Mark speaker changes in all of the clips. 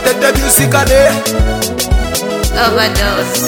Speaker 1: Katete musically.
Speaker 2: Overdose.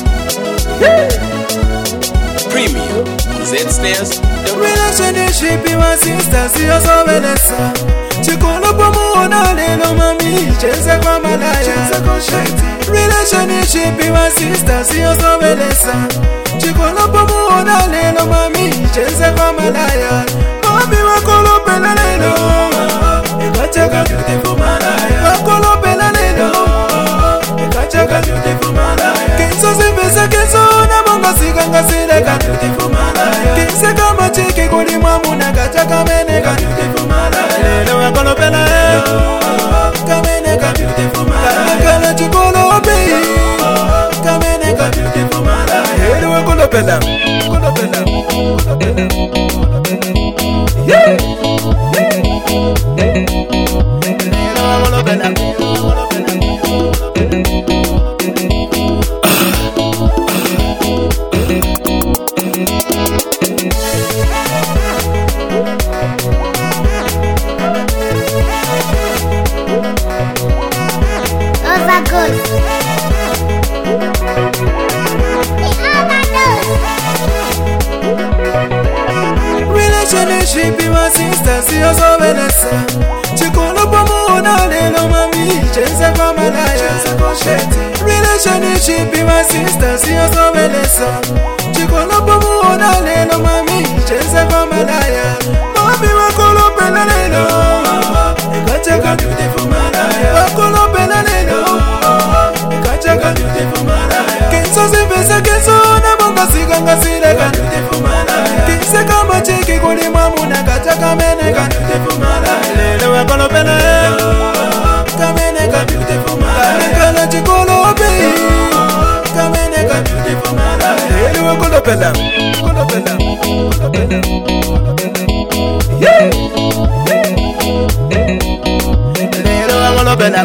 Speaker 1: Premium on Z-Snares.
Speaker 3: Relationship iwa sister siyo sovelesa. Chikolo pamuona lelo mami chenze kwa malaya. Relationship iwa sister siyo sovelesa. Chikolo pamuona lelo mami chenze kwa malaya. Mami wakolo pela lelo ikachaka beautiful malaya. Wakolo pela lelo ikachaka beautiful malaya. Kinso sipesa kinso na bonga siganga sileka beautiful malaya. Kinse kama chiki kuli mamuna kachaka meneka beautiful malaya. Lelo wakolo pela lelo kameneka beautiful malaya. Kala chikolo be kameneka beautiful malaya. Lelo wakolo pela yeah. Relationship iwa sister siyo sovelesa. Chikolo pamuona lelo mami chenze kwa malaya. Relationship iwa sister siyo sovelesa. Chikolo pamuona lelo mami chenze kwa malaya. Mami wakolo pela lelo ikachaka beautiful malaya. Wakolo pela lelo ikachaka beautiful malaya. Kinso sipesa kinso na bonga siganga sileka beautiful malaya. Kinse kama chiki kuli mamuna kachaka meneka beautiful malaya. Lelo wakolo pela lelo kameneka beautiful malaya. Kala chikolo be kameneka beautiful malaya. Lelo wakolo pela yeah. Lelo wakolo pela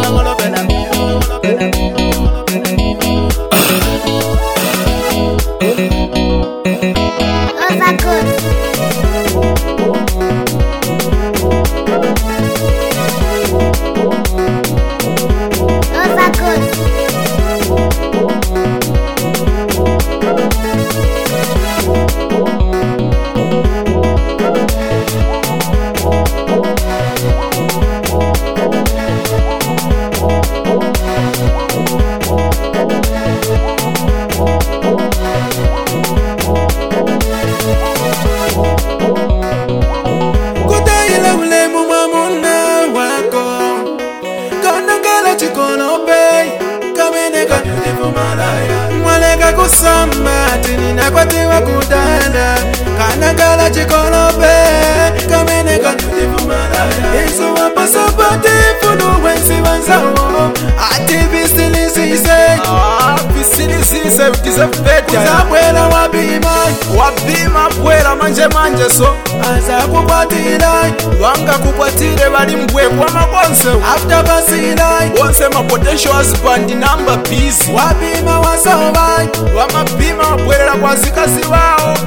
Speaker 3: mwalega kusamba tinina kwatiwa kudanda kanagala chikolope kameneka beautiful malaya. Isu wapasapati funu wensi wanzawo ati visilisise visilisise utize fete uzabwela wabima bwela manje so aza kukwatila wanga kukwatile bali mbwekwa makonse after basila wonse ma potential husband number busy wabima wasawa wamabima wabwelela kwa zikazi wao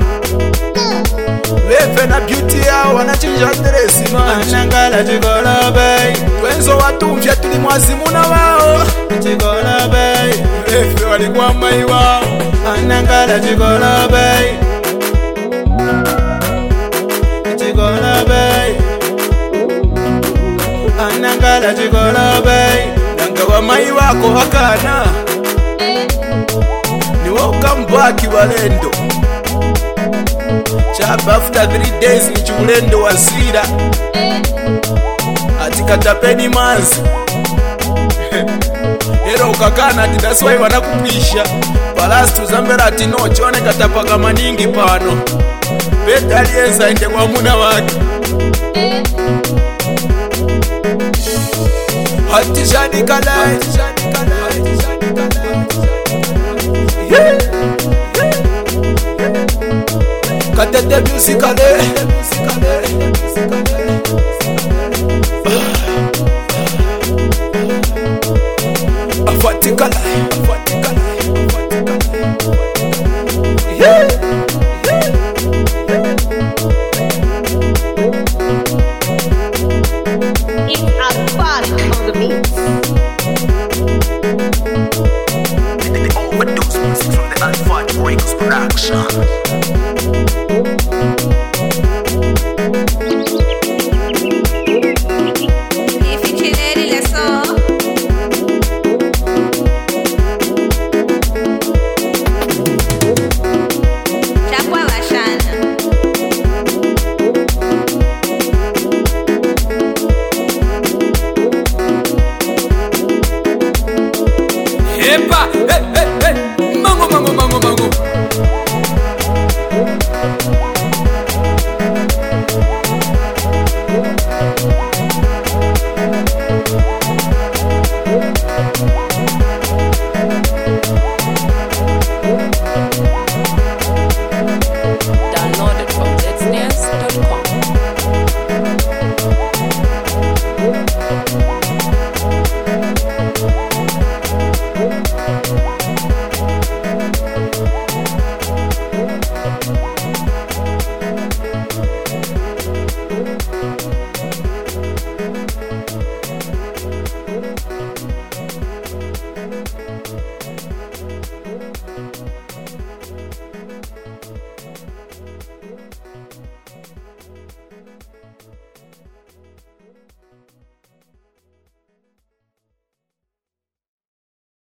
Speaker 3: Lefe na beauty yao wanachinja dresi manji Anangala chikolobe Twenzo watumfya tuli mwazimuna wao Chikolobe Lefe walikuwa mai wao Anangala chikolobe Chikolobe Anangala chikolobe Nanga wa mai wako hakana Ni woka mbaki walendo Chapa after 3 days ni chulendo wa sira Ati katapeni manzi Hero ukakana ati that's why wanakupisha Palastu zambera ati no chone katapaka maningi pano Peta alieza ende kwa muna waki Hati shadi kalai Yeah Katete musicale Afatikala Yeah
Speaker 2: It's a party on the beats.
Speaker 1: Winkles Production.
Speaker 3: Epa, mango, mango, mango, mango.
Speaker 2: Downloaded from zsnares.com.